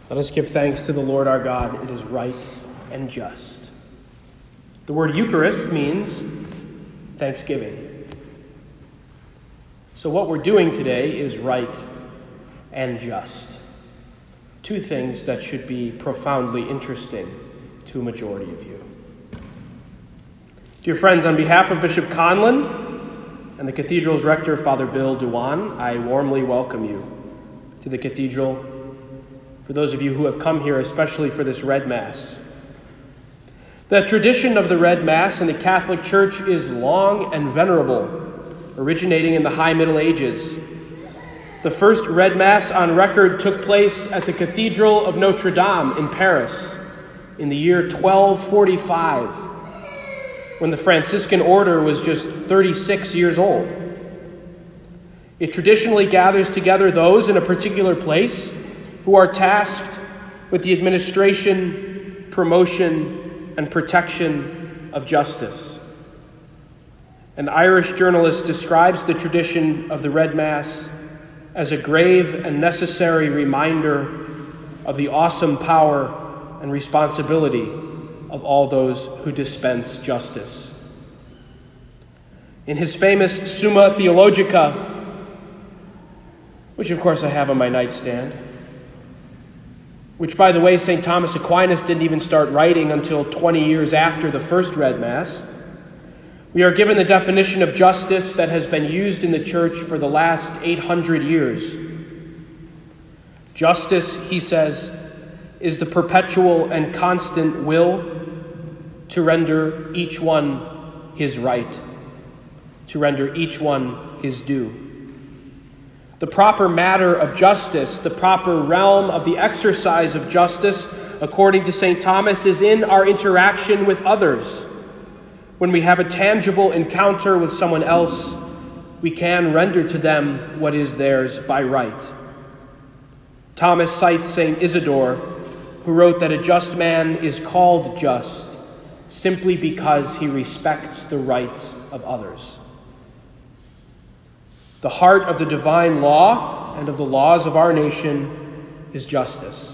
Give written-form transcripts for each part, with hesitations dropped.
Let us give thanks to the Lord our God. It is right and just. The word Eucharist means thanksgiving. So what we're doing today is right and just. Two things that should be profoundly interesting to a majority of you. Dear friends, on behalf of Bishop Conlon and the Cathedral's rector, Father Bill Dewan, I warmly welcome you to the Cathedral. For those of you who have come here, especially for this Red Mass. The tradition of the Red Mass in the Catholic Church is long and venerable, originating in the High Middle Ages. The first Red Mass on record took place at the Cathedral of Notre Dame in Paris in the year 1245, when the Franciscan order was just 36 years old. It traditionally gathers together those in a particular place who are tasked with the administration, promotion, and protection of justice. An Irish journalist describes the tradition of the Red Mass as a grave and necessary reminder of the awesome power and responsibility of all those who dispense justice. In his famous Summa Theologica, which of course I have on my nightstand, which, by the way, St. Thomas Aquinas didn't even start writing until 20 years after the first Red Mass, we are given the definition of justice that has been used in the Church for the last 800 years. Justice, he says, is the perpetual and constant will to render each one his right, to render each one his due. The proper matter of justice, the proper realm of the exercise of justice, according to St. Thomas, is in our interaction with others. When we have a tangible encounter with someone else, we can render to them what is theirs by right. Thomas cites St. Isidore, who wrote that a just man is called just simply because he respects the rights of others. The heart of the divine law and of the laws of our nation is justice.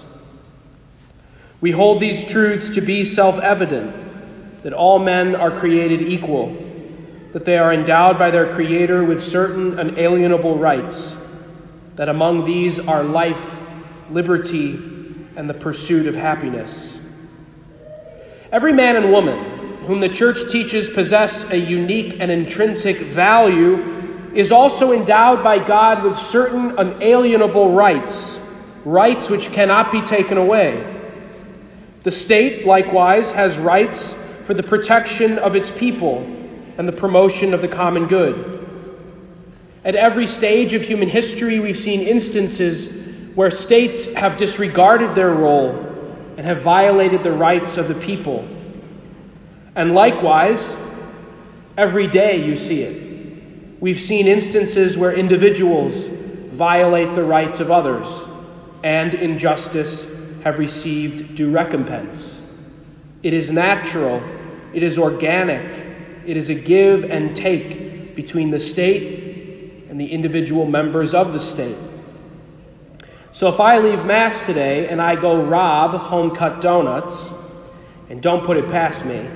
We hold these truths to be self-evident, that all men are created equal, that they are endowed by their Creator with certain unalienable rights, that among these are life, liberty, and the pursuit of happiness. Every man and woman whom the Church teaches possess a unique and intrinsic value is also endowed by God with certain unalienable rights, rights which cannot be taken away. The state, likewise, has rights for the protection of its people and the promotion of the common good. At every stage of human history, we've seen instances where states have disregarded their role and have violated the rights of the people. And likewise, every day you see it. We've seen instances where individuals violate the rights of others and, in justice, have received due recompense. It is natural, it is organic, it is a give and take between the state and the individual members of the state. So if I leave Mass today and I go rob home-cut donuts, and don't put it past me,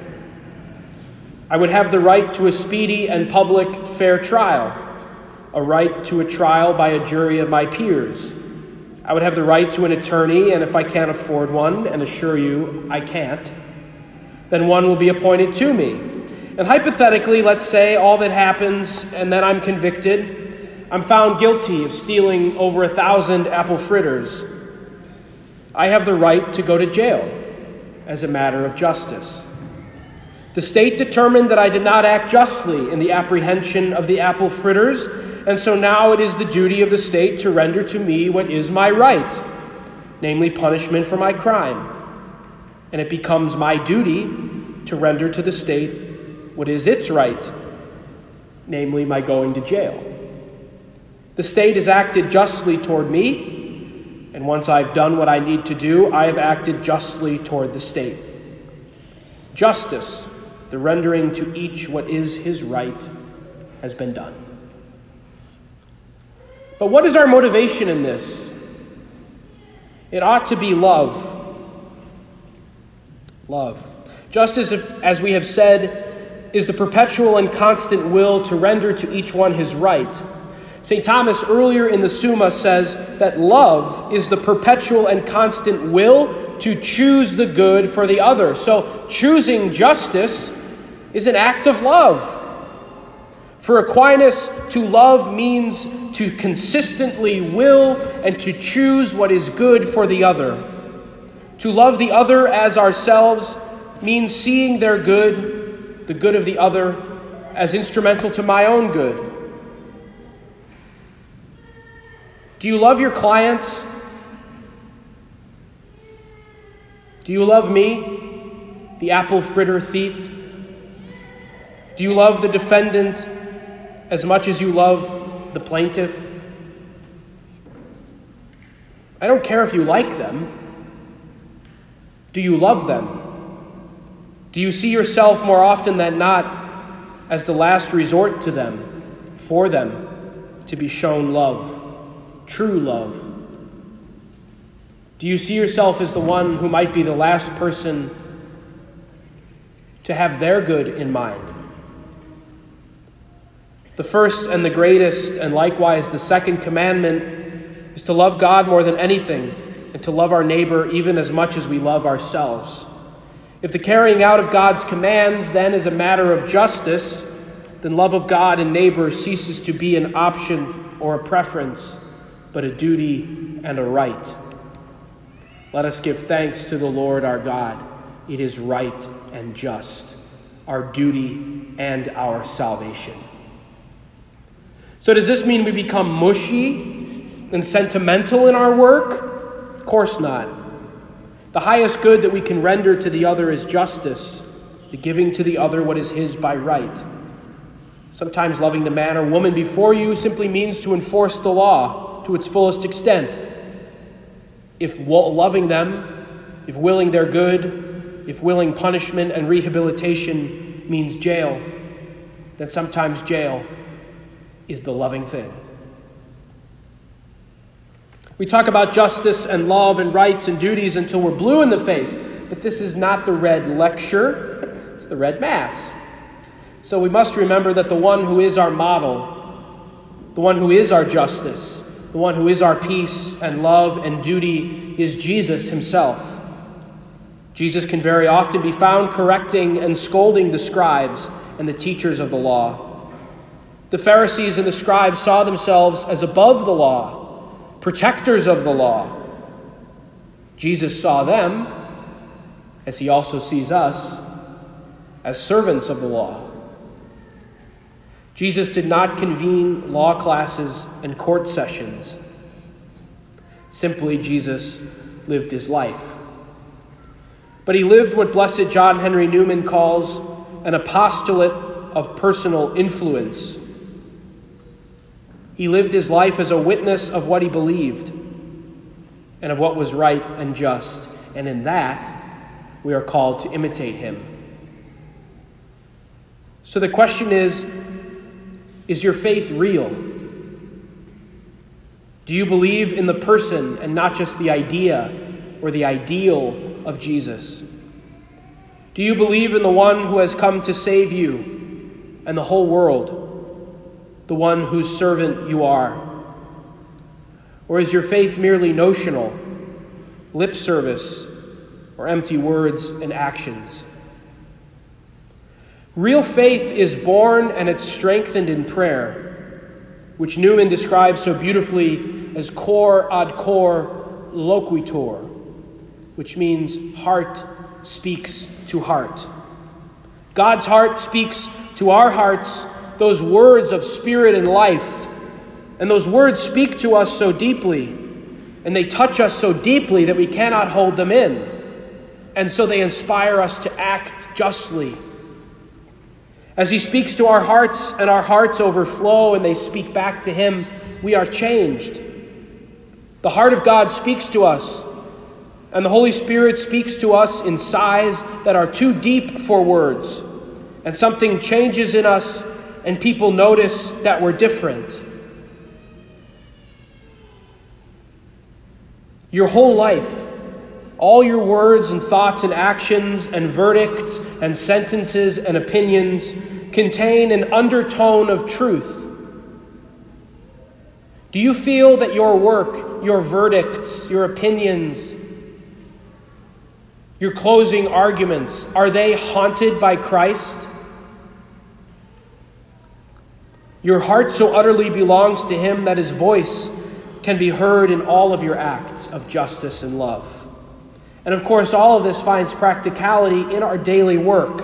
I would have the right to a speedy and public fair trial, a right to a trial by a jury of my peers. I would have the right to an attorney, and if I can't afford one, and assure you I can't, then one will be appointed to me. And hypothetically, let's say all that happens and then I'm convicted. I'm found guilty of stealing over 1,000 apple fritters. I have the right to go to jail as a matter of justice. The state determined that I did not act justly in the apprehension of the apple fritters, and so now it is the duty of the state to render to me what is my right, namely punishment for my crime. And it becomes my duty to render to the state what is its right, namely my going to jail. The state has acted justly toward me, and once I've done what I need to do, I have acted justly toward the state. Justice, the rendering to each what is his right, has been done. But what is our motivation in this? It ought to be love. Love. Justice, as we have said, is the perpetual and constant will to render to each one his right. St. Thomas earlier in the Summa says that love is the perpetual and constant will to choose the good for the other. So choosing justice is an act of love. For Aquinas, to love means to consistently will and to choose what is good for the other. To love the other as ourselves means seeing their good, the good of the other, as instrumental to my own good. Do you love your clients? Do you love me, the apple fritter thief? Do you love the defendant as much as you love the plaintiff? I don't care if you like them. Do you love them? Do you see yourself more often than not as the last resort to them, for them, to be shown love, true love? Do you see yourself as the one who might be the last person to have their good in mind? The first and the greatest, and likewise the second commandment, is to love God more than anything and to love our neighbor even as much as we love ourselves. If the carrying out of God's commands then is a matter of justice, then love of God and neighbor ceases to be an option or a preference, but a duty and a right. Let us give thanks to the Lord our God. It is right and just, our duty and our salvation. So does this mean we become mushy and sentimental in our work? Of course not. The highest good that we can render to the other is justice, the giving to the other what is his by right. Sometimes loving the man or woman before you simply means to enforce the law to its fullest extent. If loving them, if willing their good, if willing punishment and rehabilitation means jail, then sometimes jail is the loving thing. We talk about justice and love and rights and duties until we're blue in the face, but this is not the red lecture, it's the red mass. So we must remember that the one who is our model, the one who is our justice, the one who is our peace and love and duty is Jesus himself. Jesus can very often be found correcting and scolding the scribes and the teachers of the law. The Pharisees and the scribes saw themselves as above the law, protectors of the law. Jesus saw them, as he also sees us, as servants of the law. Jesus did not convene law classes and court sessions. Simply, Jesus lived his life. But he lived what Blessed John Henry Newman calls an apostolate of personal influence. He lived his life as a witness of what he believed and of what was right and just. And in that, we are called to imitate him. So the question is your faith real? Do you believe in the person and not just the idea or the ideal of Jesus? Do you believe in the one who has come to save you and the whole world? The one whose servant you are? Or is your faith merely notional, lip service, or empty words and actions? Real faith is born and it's strengthened in prayer, which Newman describes so beautifully as cor ad cor loquitur, which means heart speaks to heart. God's heart speaks to our hearts those words of spirit and life. And those words speak to us so deeply, and they touch us so deeply that we cannot hold them in. And so they inspire us to act justly. As he speaks to our hearts and our hearts overflow and they speak back to him, we are changed. The heart of God speaks to us, and the Holy Spirit speaks to us in sighs that are too deep for words. And something changes in us, and people notice that we're different. Your whole life, all your words and thoughts and actions and verdicts and sentences and opinions contain an undertone of truth. Do you feel that your work, your verdicts, your opinions, your closing arguments, are they haunted by Christ? Your heart so utterly belongs to him that his voice can be heard in all of your acts of justice and love. And of course, all of this finds practicality in our daily work.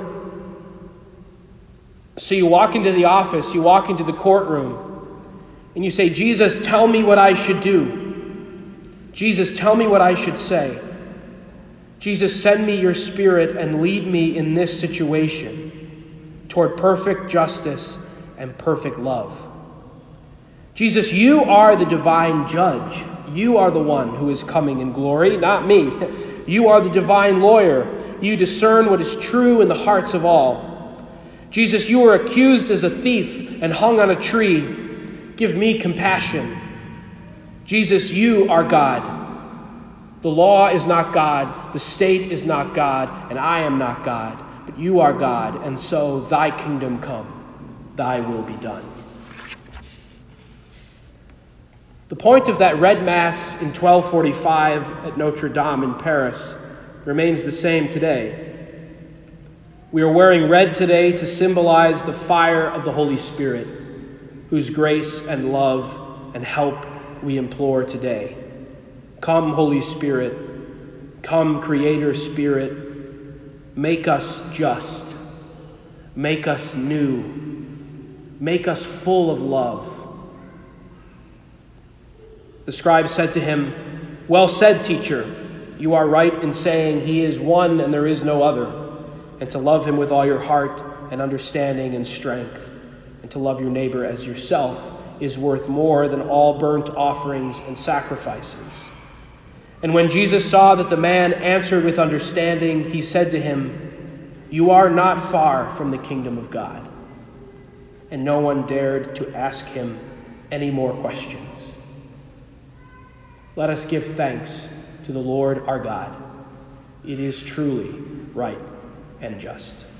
So you walk into the office, you walk into the courtroom, and you say, Jesus, tell me what I should do. Jesus, tell me what I should say. Jesus, send me your Spirit and lead me in this situation toward perfect justice and perfect love. Jesus, you are the divine judge. You are the one who is coming in glory, not me. You are the divine lawyer. You discern what is true in the hearts of all. Jesus, you were accused as a thief and hung on a tree. Give me compassion. Jesus, you are God. The law is not God, the state is not God, and I am not God, but you are God, and so thy kingdom come, thy will be done. The point of that Red Mass in 1245 at Notre Dame in Paris remains the same today. We are wearing red today to symbolize the fire of the Holy Spirit, whose grace and love and help we implore today. Come, Holy Spirit, come, Creator Spirit, make us just, make us new, make us full of love. The scribe said to him, "Well said, teacher. You are right in saying he is one and there is no other, and to love him with all your heart and understanding and strength, and to love your neighbor as yourself is worth more than all burnt offerings and sacrifices." And when Jesus saw that the man answered with understanding, he said to him, "You are not far from the kingdom of God." And no one dared to ask him any more questions. Let us give thanks to the Lord our God. It is truly right and just.